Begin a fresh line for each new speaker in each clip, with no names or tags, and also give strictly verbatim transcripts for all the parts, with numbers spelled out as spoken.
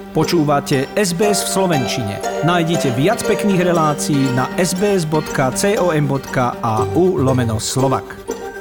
Počúvate es bé es v slovenčine. Nájdite viac pekných relácií na sbs.com.au lomeno Slovak.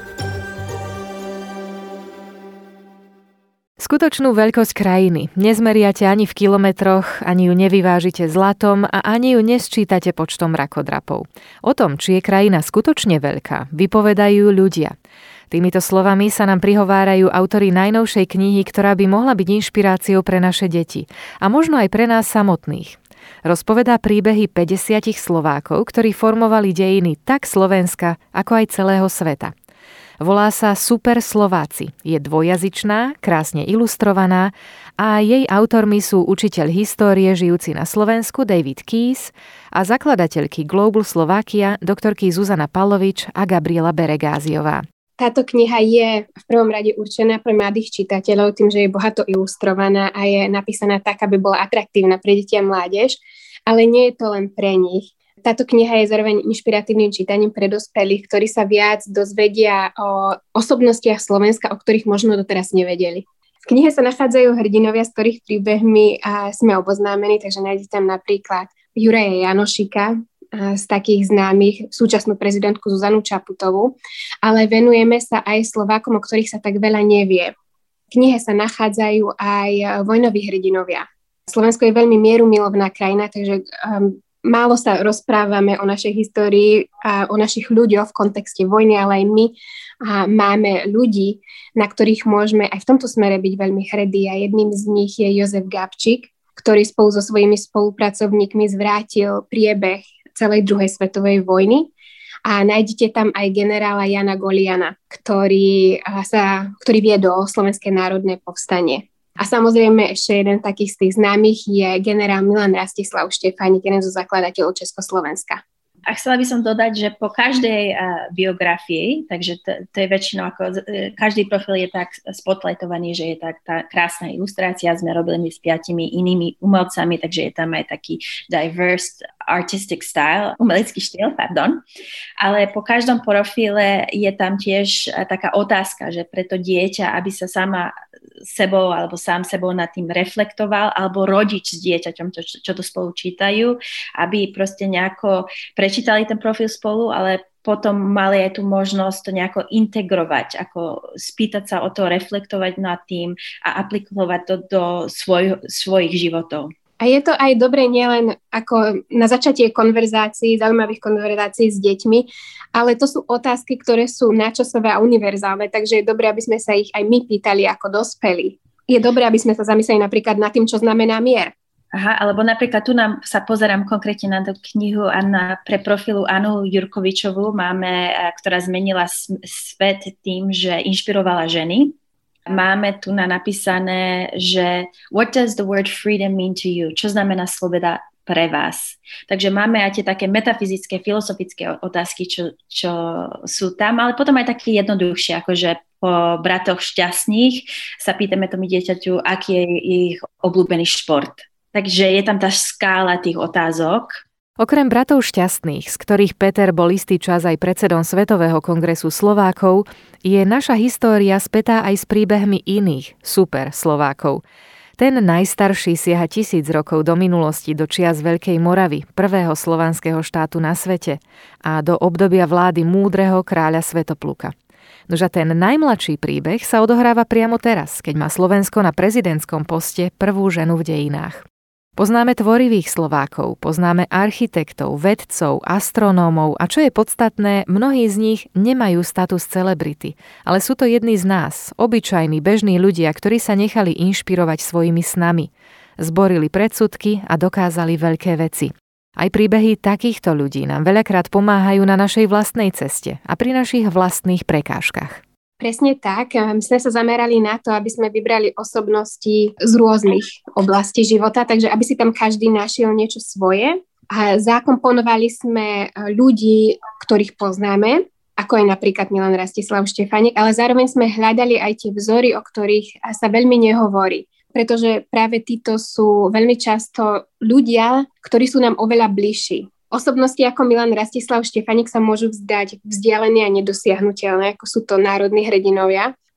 Skutočnú veľkosť krajiny nezmeriate ani v kilometroch, ani ju nevyvážite zlatom a ani ju nesčítate počtom rakodrapov. O tom, či je krajina skutočne veľká, vypovedajú ľudia. Týmito slovami sa nám prihovárajú autori najnovšej knihy, ktorá by mohla byť inšpiráciou pre naše deti a možno aj pre nás samotných. Rozpovedá príbehy päťdesiat Slovákov, ktorí formovali dejiny tak Slovenska, ako aj celého sveta. Volá sa Super Slováci, je dvojjazyčná, krásne ilustrovaná a jej autormi sú učiteľ histórie žijúci na Slovensku David Keyes a zakladateľky Global Slovakia doktorky Zuzana Pavlovič a Gabriela Beregáziová.
Táto kniha je v prvom rade určená pre mladých čitateľov tým, že je bohato ilustrovaná a je napísaná tak, aby bola atraktívna pre deti a mládež, ale nie je to len pre nich. Táto kniha je zároveň inšpiratívnym čítaním pre dospelých, ktorí sa viac dozvedia o osobnostiach Slovenska, o ktorých možno doteraz nevedeli. V knihe sa nachádzajú hrdinovia, z ktorých príbehmi sme oboznámení, takže nájdete tam napríklad Juraja Janošika, z takých známych, súčasnú prezidentku Zuzanu Čaputovú, ale venujeme sa aj Slovákom, o ktorých sa tak veľa nevie. V knihe sa nachádzajú aj vojnoví hrdinovia. Slovensko je veľmi mierumilovná krajina, takže um, málo sa rozprávame o našej histórii a o našich ľuďoch v kontexte vojny, ale aj my a máme ľudí, na ktorých môžeme aj v tomto smere byť veľmi hrdí a jedným z nich je Jozef Gabčík, ktorý spolu so svojimi spolupracovníkmi zvrátil priebeh celej druhej svetovej vojny a nájdete tam aj generála Jana Goliana, ktorý, sa, ktorý viedol Slovenské národné povstanie. A samozrejme ešte jeden takých z tých známych je generál Milan Rastislav Štefánik, jeden zo zakladateľov Československa.
A chcela by som dodať, že po každej uh, biografii, takže to, to je väčšinou ako, uh, každý profil je tak spotlightovaný, že je tak tá krásna ilustrácia, sme robili s piatimi inými umelcami, takže je tam aj taký diverse artistic style, umelecký štýl, pardon. Ale po každom profile je tam tiež uh, taká otázka, že pre to dieťa, aby sa sama sebou alebo sám sebou nad tým reflektoval, alebo rodič s dieťaťom, to, čo to spolu čítajú, aby proste nejako prečítali ten profil spolu, ale potom mali aj tú možnosť to nejako integrovať, ako spýtať sa o to, reflektovať nad tým a aplikovať to do svoj, svojich životov.
A je to aj dobre nielen ako na začatie konverzácií, zaujímavých konverzácií s deťmi, ale to sú otázky, ktoré sú načasové a univerzálne, takže je dobré, aby sme sa ich aj my pýtali ako dospelí. Je dobré, aby sme sa zamysleli napríklad nad tým, čo znamená mier.
Aha, alebo napríklad tu nám sa pozerám konkrétne na tú knihu a na, pre profilu Anu Jurkovičovú máme, ktorá zmenila svet tým, že inšpirovala ženy. Máme tu na napísané, že what does the word freedom mean to you? Čo znamená sloboda pre vás? Takže máme aj tie také metafyzické, filozofické otázky, čo, čo sú tam, ale potom aj také jednoduchšie, akože po bratoch šťastných sa pýtame tomu dieťaťu, aký je ich obľúbený šport. Takže je tam tá skála tých otázok.
Okrem bratov šťastných, z ktorých Peter bol istý čas aj predsedom Svetového kongresu Slovákov, je naša história spätá aj s príbehmi iných super Slovákov. Ten najstarší siaha tisíc rokov do minulosti, do čias Veľkej Moravy, prvého slovanského štátu na svete a do obdobia vlády múdreho kráľa Svätopluka. Nože ten najmladší príbeh sa odohráva priamo teraz, keď má Slovensko na prezidentskom poste prvú ženu v dejinách. Poznáme tvorivých Slovákov, poznáme architektov, vedcov, astronómov a čo je podstatné, mnohí z nich nemajú status celebrity, ale sú to jedni z nás, obyčajní, bežní ľudia, ktorí sa nechali inšpirovať svojimi snami, zborili predsudky a dokázali veľké veci. Aj príbehy takýchto ľudí nám veľakrát pomáhajú na našej vlastnej ceste a pri našich vlastných prekážkach.
Presne tak. My sme sa zamerali na to, aby sme vybrali osobnosti z rôznych oblastí života, takže aby si tam každý našiel niečo svoje. A zakomponovali sme ľudí, ktorých poznáme, ako je napríklad Milan Rastislav Štefánik, ale zároveň sme hľadali aj tie vzory, o ktorých sa veľmi nehovorí. Pretože práve títo sú veľmi často ľudia, ktorí sú nám oveľa bližší. Osobnosti ako Milan Rastislav Štefánik sa môžu vzdať vzdialené a nedosiahnuteľné, ako sú to národní hrdinovia,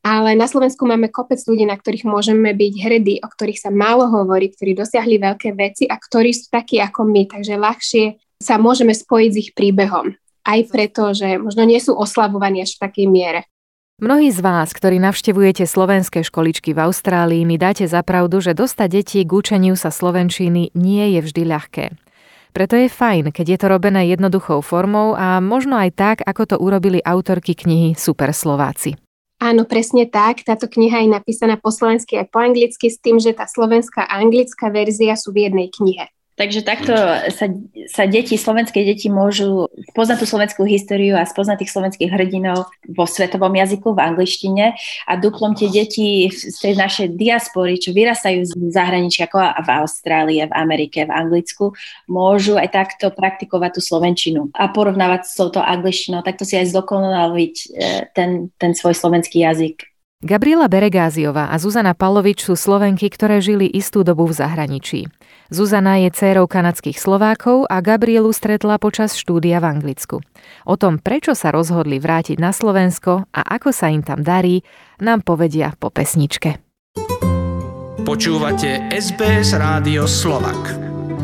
Ale na Slovensku máme kopec ľudí, na ktorých môžeme byť hrdí, o ktorých sa málo hovorí, ktorí dosiahli veľké veci a ktorí sú takí ako my, takže ľahšie sa môžeme spojiť s ich príbehom. Aj preto, že možno nie sú oslavovaní až v takej miere.
Mnohí z vás, ktorí navštevujete slovenské školičky v Austrálii, mi dáte za pravdu, že dostať deti k učeniu sa slovenčiny nie je vždy ľahké. Preto je fajn, keď je to robené jednoduchou formou a možno aj tak, ako to urobili autorky knihy Super Slováci.
Áno, presne tak. Táto kniha je napísaná po slovensky aj po anglicky s tým, že tá slovenská a anglická verzia sú v jednej knihe.
Takže takto sa, sa deti, slovenské deti môžu spoznať tú slovenskú históriu a spoznať tých slovenských hrdinov vo svetovom jazyku, v angličtine a duplom tie deti z tej našej diaspory, čo vyrastajú z zahraničia, ako v Austrálii, v Amerike, v Anglicku, môžu aj takto praktikovať tú slovenčinu a porovnávať s touto angličtinou, takto si aj zdokonaliť ten, ten svoj slovenský jazyk.
Gabriela Beregáziová a Zuzana Palovič sú Slovenky, ktoré žili istú dobu v zahraničí. Zuzana je dcérou kanadských Slovákov a Gabrielu stretla počas štúdia v Anglicku. O tom, prečo sa rozhodli vrátiť na Slovensko a ako sa im tam darí, nám povedia po pesničke.
Počúvate es bé es Rádio Slovak.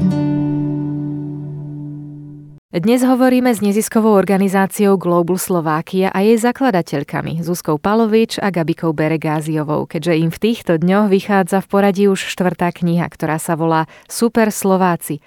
Dnes hovoríme s neziskovou organizáciou Global Slovakia a jej zakladateľkami Zuzkou Palovič a Gabikou Beregáziovou, keďže im v týchto dňoch vychádza v poradí už štvrtá kniha, ktorá sa volá Super Slováci.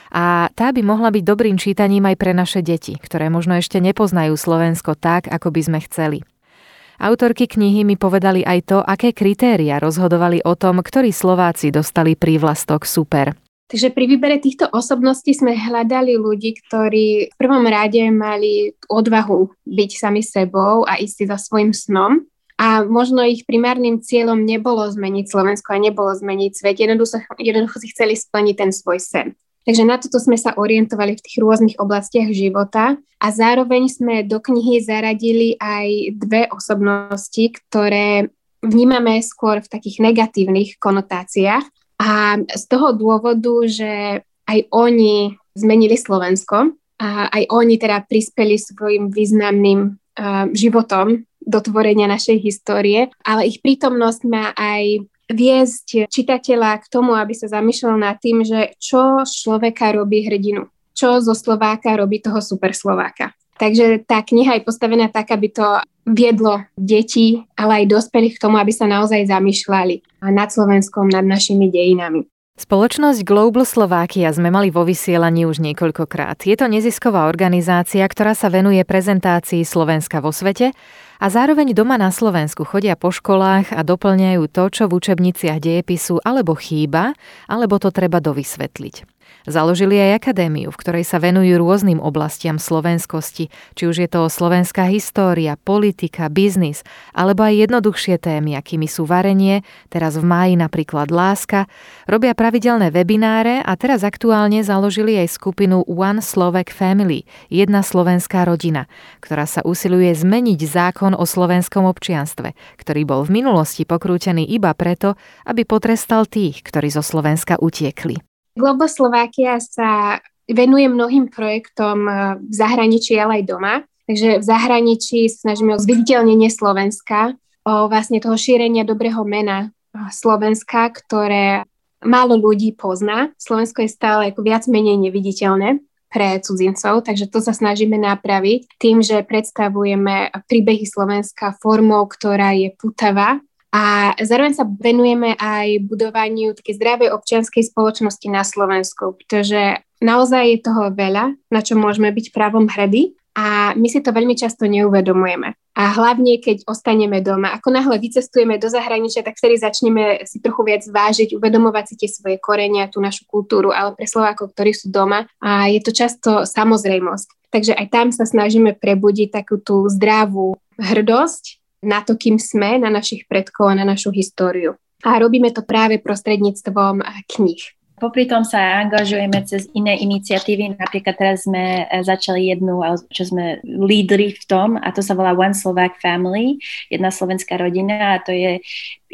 A tá by mohla byť dobrým čítaním aj pre naše deti, ktoré možno ešte nepoznajú Slovensko tak, ako by sme chceli. Autorky knihy mi povedali aj to, aké kritéria rozhodovali o tom, ktorí Slováci dostali prívlastok Super.
Takže pri výbere týchto osobností sme hľadali ľudí, ktorí v prvom rade mali odvahu byť sami sebou a ísť za svojím snom. A možno ich primárnym cieľom nebolo zmeniť Slovensko a nebolo zmeniť svet. Jednoducho, jednoducho si chceli splniť ten svoj sen. Takže na toto sme sa orientovali v tých rôznych oblastiach života a zároveň sme do knihy zaradili aj dve osobnosti, ktoré vnímame skôr v takých negatívnych konotáciách. A z toho dôvodu, že aj oni zmenili Slovensko a aj oni teda prispeli svojim významným uh, životom do tvorenia našej histórie, ale ich prítomnosť má aj viesť čitateľa k tomu, aby sa zamýšľal nad tým, že čo človeka robí hrdinu, čo zo Slováka robí toho super Slováka. Takže tá kniha je postavená tak, aby to viedlo deti, ale aj dospelých k tomu, aby sa naozaj zamýšľali nad Slovenskom, nad našimi dejinami.
Spoločnosť Global Slovakia sme mali vo vysielaní už niekoľkokrát. Je to nezisková organizácia, ktorá sa venuje prezentácii Slovenska vo svete a zároveň doma na Slovensku chodia po školách a doplňajú to, čo v učebniciach dejepisu alebo chýba, alebo to treba dovysvetliť. Založili aj akadémiu, v ktorej sa venujú rôznym oblastiam slovenskosti, či už je to slovenská história, politika, biznis, alebo aj jednoduchšie témy, akými sú varenie, teraz v máji napríklad láska, robia pravidelné webináre a teraz aktuálne založili aj skupinu One Slovak Family, jedna slovenská rodina, ktorá sa usiluje zmeniť zákon o slovenskom občianstve, ktorý bol v minulosti pokrútený iba preto, aby potrestal tých, ktorí zo Slovenska utiekli.
Global Slovakia sa venuje mnohým projektom v zahraničí, ale aj doma. Takže v zahraničí sa snažíme o zviditeľnenie Slovenska, o vlastne toho šírenia dobrého mena Slovenska, ktoré málo ľudí pozná. Slovensko je stále ako viac menej neviditeľné pre cudzincov, takže to sa snažíme napraviť tým, že predstavujeme príbehy Slovenska formou, ktorá je pútavá. A zároveň sa venujeme aj budovaniu takej zdravej občianskej spoločnosti na Slovensku, pretože naozaj je toho veľa, na čo môžeme byť právom hrdí a my si to veľmi často neuvedomujeme. A hlavne, keď ostaneme doma. Ako náhle vycestujeme do zahraničia, tak vtedy začneme si trochu viac vážiť, uvedomovať si tie svoje korenia, tú našu kultúru, ale pre Slovákov, ktorí sú doma, a je to často samozrejmosť. Takže aj tam sa snažíme prebudiť takú tú zdravú hrdosť na to, kým sme, na našich predkov a na našu históriu. A robíme to práve prostredníctvom kníh.
Popri tom sa angažujeme cez iné iniciatívy. Napríklad teraz sme začali jednu, čo sme lídri v tom, a to sa volá One Slovak Family, jedna slovenská rodina, a to je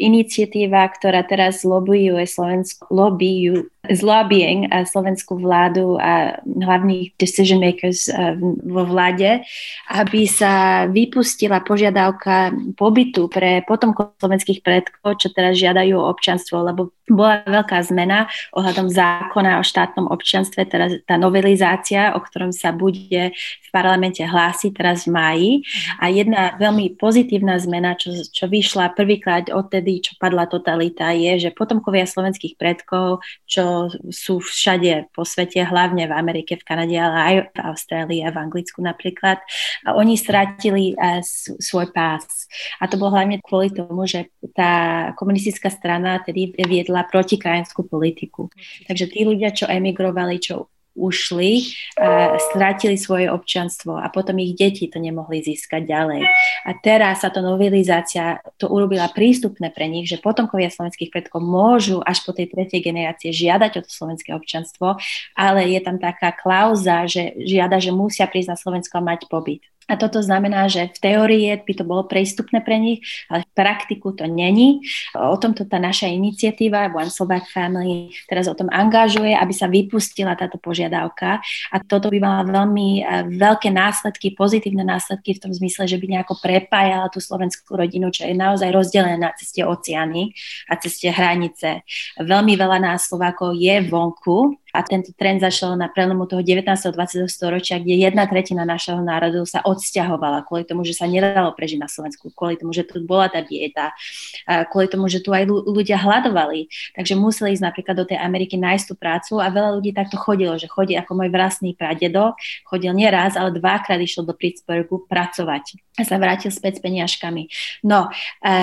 iniciatíva, ktorá teraz lobbyuje Slovensku, lobbyujú, is lobbying uh, slovenskú vládu a hlavných decision makers uh, vo vláde, aby sa vypustila požiadavka pobytu pre potomkov slovenských predkov, čo teraz žiadajú o občianstvo, lebo bola veľká zmena ohľadom zákona o štátnom občianstve, teraz tá novelizácia, o ktorom sa bude v parlamente hlásiť teraz v máji. A jedna veľmi pozitívna zmena, čo, čo vyšla prvýkrát odtedy, čo padla totalita, je, že potomkovia slovenských predkov, čo sú všade po svete, hlavne v Amerike, v Kanade, ale aj v Austrálii a v Anglicku napríklad, a oni strátili uh, svoj pás. A to bolo hlavne kvôli tomu, že tá komunistická strana tedy viedla protikrajinskú politiku. Takže tí ľudia, čo emigrovali, čo ušli, a strátili svoje občianstvo a potom ich deti to nemohli získať ďalej. A teraz sa to novelizácia to urobila prístupné pre nich, že potomkovia slovenských predkov môžu až po tej tretej generácie žiadať o to slovenské občianstvo, ale je tam taká klauza, že žiada, že musia prísť na Slovensko a mať pobyt. A toto znamená, že v teórii by to bolo prístupné pre nich, ale v praktiku to není. O tomto tá naša iniciatíva One Slovak Family teraz o tom angažuje, aby sa vypustila táto požiadavka. A toto by mala veľmi veľké následky, pozitívne následky v tom zmysle, že by nejako prepájala tú slovenskú rodinu, čo je naozaj rozdelené na ceste oceány a ceste hranice. Veľmi veľa nás Slovákov je vonku. A tento trend začal na prelomu toho devätnásteho a dvadsiateho storočia, kde jedna tretina našeho národa sa odsťahovala kvôli tomu, že sa nedalo prežiť na Slovensku, kvôli tomu, že tu bola tá bieda, kvôli tomu, že tu aj ľudia hladovali. Takže museli ísť napríklad do tej Ameriky nájsť tú prácu a veľa ľudí takto chodilo, že chodí ako môj vlastný pradedo, chodil nie raz, ale dvakrát išiel do Pittsburghu pracovať a sa vrátil späť s peniažkami. No, e,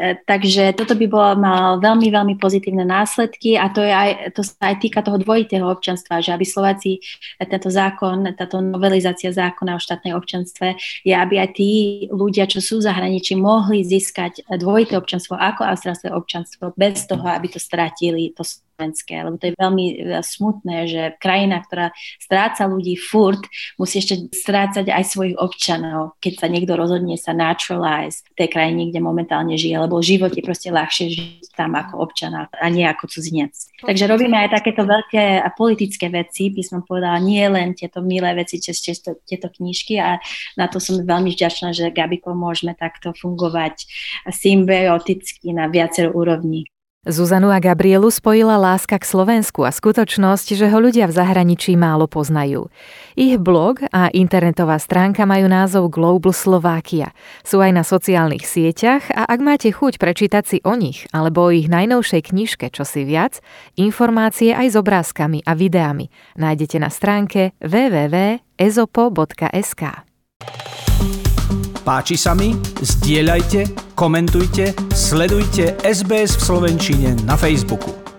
takže toto by bolo mal veľmi, veľmi pozitívne následky a to, je aj, to sa aj týka toho dvojitého občianstva, že aby Slováci, tento zákon, táto novelizácia zákona o štátnej občianstve je, aby aj tí ľudia, čo sú v zahraničí, mohli získať dvojité občianstvo ako austrálske občianstvo bez toho, aby to stratili to slovenské, lebo to je veľmi smutné, že krajina, ktorá stráca ľudí furt, musí ešte strácať aj svojich občanov, keď sa niekto rozhodne sa naturalize v tej krajine, kde momentálne žije, lebo život je proste ľahšie žiť tam ako občana a nie ako cudzinec. Takže robíme aj takéto veľké a politické veci, by som povedala, nie len tieto milé veci, cez tieto, tieto knižky a na to som veľmi vďačná, že Gabiko môžeme takto fungovať symbioticky na viacero úrovní.
Zuzanu a Gabrielu spojila láska k Slovensku a skutočnosť, že ho ľudia v zahraničí málo poznajú. Ich blog a internetová stránka majú názov Global Slovakia. Sú aj na sociálnych sieťach a ak máte chuť prečítať si o nich alebo o ich najnovšej knižke čosi viac, informácie aj s obrázkami a videami nájdete na stránke w w w bodka ezopo bodka es ká.
Páči sa mi? Zdieľajte, komentujte, sledujte es bé es v slovenčine na Facebooku.